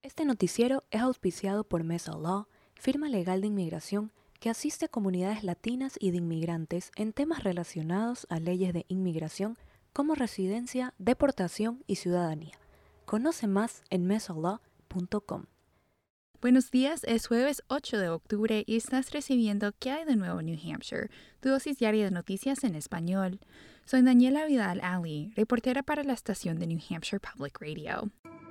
Este noticiero es auspiciado por Mesa Law, firma legal de inmigración que asiste a comunidades latinas y de inmigrantes en temas relacionados a leyes de inmigración como residencia, deportación y ciudadanía. Conoce más en mesalaw.com. Buenos días, es jueves 8 de octubre y estás recibiendo ¿Qué hay de nuevo en New Hampshire?, tu dosis diaria de noticias en español. Soy Daniela Vidal-Ali, reportera para la estación de New Hampshire Public Radio.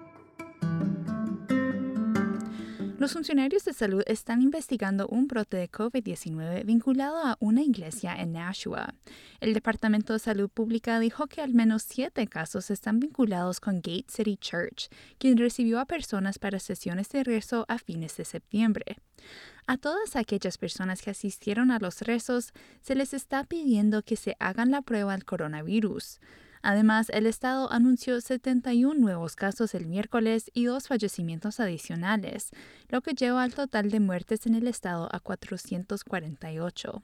Los funcionarios de salud están investigando un brote de COVID-19 vinculado a una iglesia en Nashua. El Departamento de Salud Pública dijo que al menos 7 casos están vinculados con Gate City Church, quien recibió a personas para sesiones de rezo a fines de septiembre. A todas aquellas personas que asistieron a los rezos, se les está pidiendo que se hagan la prueba al coronavirus. Además, el estado anunció 71 nuevos casos el miércoles y 2 fallecimientos adicionales, lo que lleva al total de muertes en el estado a 448.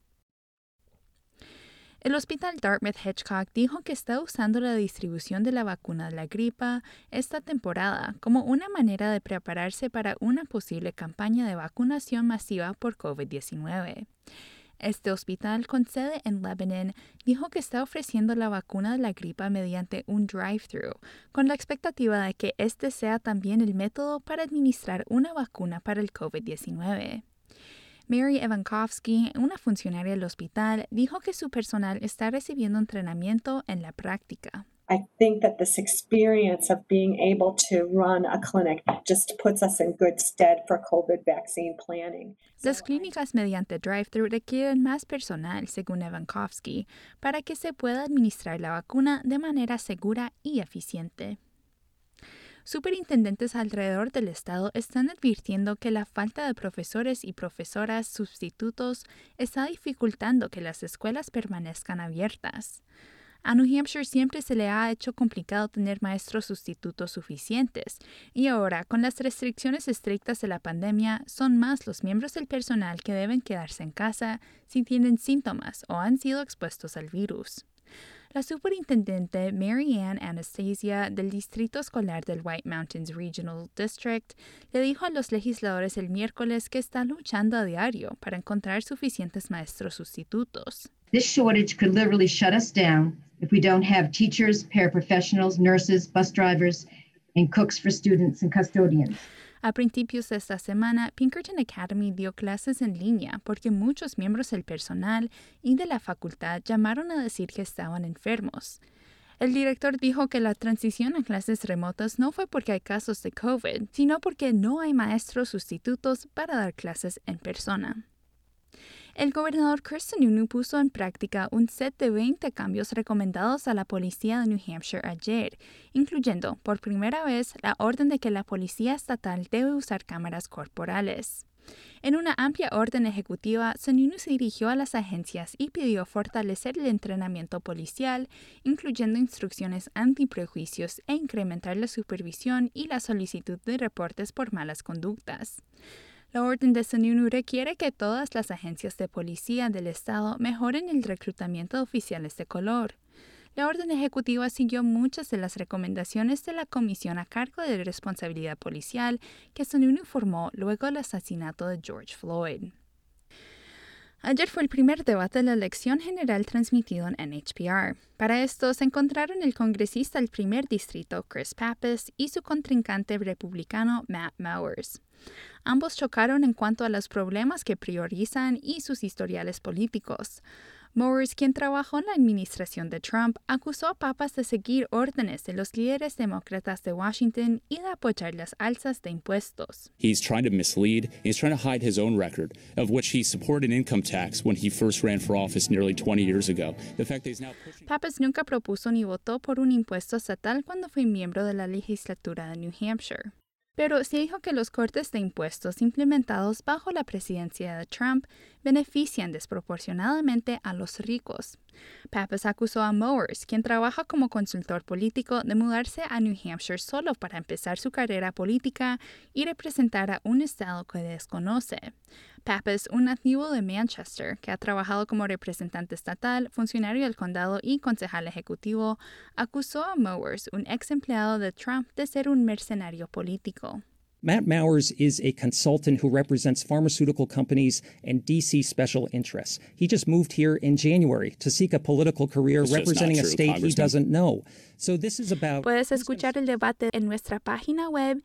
El hospital Dartmouth-Hitchcock dijo que está usando la distribución de la vacuna de la gripe esta temporada como una manera de prepararse para una posible campaña de vacunación masiva por COVID-19. Este hospital, con sede en Lebanon, dijo que está ofreciendo la vacuna de la gripe mediante un drive-thru, con la expectativa de que este sea también el método para administrar una vacuna para el COVID-19. Mary Evankowski, una funcionaria del hospital, dijo que su personal está recibiendo entrenamiento en la práctica. I think that this experience of being able to run a clinic just puts us in good stead for COVID vaccine planning. Las clínicas mediante drive-thru requieren más personal, según Evankowski, para que se pueda administrar la vacuna de manera segura y eficiente. Superintendentes alrededor del estado están advirtiendo que la falta de profesores y profesoras sustitutos está dificultando que las escuelas permanezcan abiertas. A New Hampshire siempre se le ha hecho complicado tener maestros sustitutos suficientes, y ahora, con las restricciones estrictas de la pandemia, son más los miembros del personal que deben quedarse en casa si tienen síntomas o han sido expuestos al virus. La superintendente Mary Ann Anastasia del Distrito Escolar del White Mountains Regional District le dijo a los legisladores el miércoles que está luchando a diario para encontrar suficientes maestros sustitutos. This shortage could literally shut us down if we don't have teachers, paraprofessionals, nurses, bus drivers, and cooks for students and custodians. A principios de esta semana, Pinkerton Academy dio clases en línea porque muchos miembros del personal y de la facultad llamaron a decir que estaban enfermos. El director dijo que la transición a clases remotas no fue porque hay casos de COVID, sino porque no hay maestros sustitutos para dar clases en persona. El gobernador Chris Sununu puso en práctica un set de 20 cambios recomendados a la policía de New Hampshire ayer, incluyendo, por primera vez, la orden de que la policía estatal debe usar cámaras corporales. En una amplia orden ejecutiva, Sununu se dirigió a las agencias y pidió fortalecer el entrenamiento policial, incluyendo instrucciones antiprejuicios e incrementar la supervisión y la solicitud de reportes por malas conductas. La orden de Sununu requiere que todas las agencias de policía del estado mejoren el reclutamiento de oficiales de color. La orden ejecutiva siguió muchas de las recomendaciones de la comisión a cargo de responsabilidad policial que Sununu formó luego del asesinato de George Floyd. Ayer fue el primer debate de la elección general transmitido en NHPR. Para esto se encontraron el congresista del primer distrito, Chris Pappas, y su contrincante republicano, Matt Mowers. Ambos chocaron en cuanto a los problemas que priorizan y sus historiales políticos. Mowers, quien trabajó en la administración de Trump, acusó a Pappas de seguir órdenes de los líderes demócratas de Washington y de apoyar las alzas de impuestos. He's trying to mislead. He's trying to hide his own record, of which he supported income tax when he first ran for office nearly 20 years ago. The fact that he's now pushing... Pappas nunca propuso ni votó por un impuesto estatal cuando fue miembro de la legislatura de New Hampshire. Pero sí dijo que los cortes de impuestos implementados bajo la presidencia de Trump benefician desproporcionadamente a los ricos. Pappas acusó a Mowers, quien trabaja como consultor político, de mudarse a New Hampshire solo para empezar su carrera política y representar a un estado que desconoce. Pappas, un nativo de Manchester, que ha trabajado como representante estatal, funcionario del condado y concejal ejecutivo, acusó a Mowers, un ex empleado de Trump, de ser un mercenario político. Matt Mowers is a consultant who represents pharmaceutical companies and D.C. special interests. He just moved here in January to seek a political career representing a state he doesn't know. So this is about... Puedes escuchar el debate en nuestra página web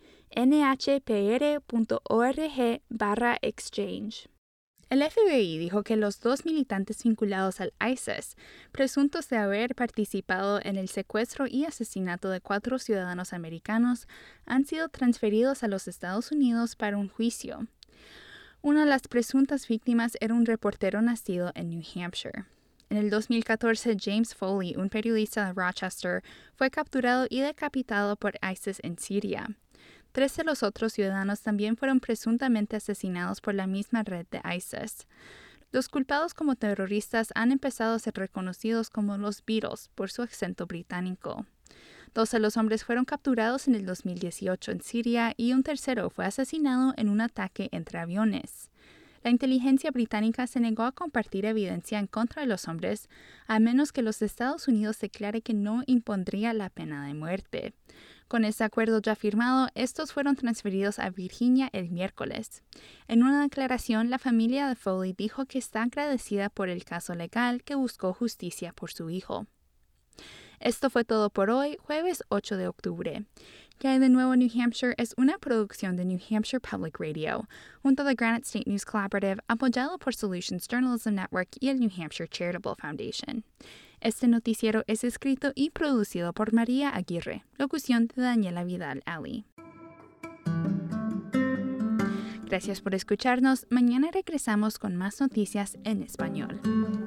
nhpr.org/exchange. El FBI dijo que los 2 militantes vinculados al ISIS, presuntos de haber participado en el secuestro y asesinato de 4 ciudadanos americanos, han sido transferidos a los Estados Unidos para un juicio. Una de las presuntas víctimas era un reportero nacido en New Hampshire. En el 2014, James Foley, un periodista de Rochester, fue capturado y decapitado por ISIS en Siria. 3 de los otros ciudadanos también fueron presuntamente asesinados por la misma red de ISIS. Los culpados como terroristas han empezado a ser reconocidos como los Beatles por su acento británico. 2 de los hombres fueron capturados en el 2018 en Siria y un tercero fue asesinado en un ataque entre aviones. La inteligencia británica se negó a compartir evidencia en contra de los hombres, a menos que los Estados Unidos declare que no impondría la pena de muerte. Con este acuerdo ya firmado, estos fueron transferidos a Virginia el miércoles. En una declaración, la familia de Foley dijo que está agradecida por el caso legal que buscó justicia por su hijo. Esto fue todo por hoy, jueves 8 de octubre. ¿Qué hay de nuevo en New Hampshire? Es una producción de New Hampshire Public Radio, junto a The Granite State News Collaborative, apoyado por Solutions Journalism Network y el New Hampshire Charitable Foundation. Este noticiero es escrito y producido por María Aguirre, locución de Daniela Vidal-Ali. Gracias por escucharnos. Mañana regresamos con más noticias en español.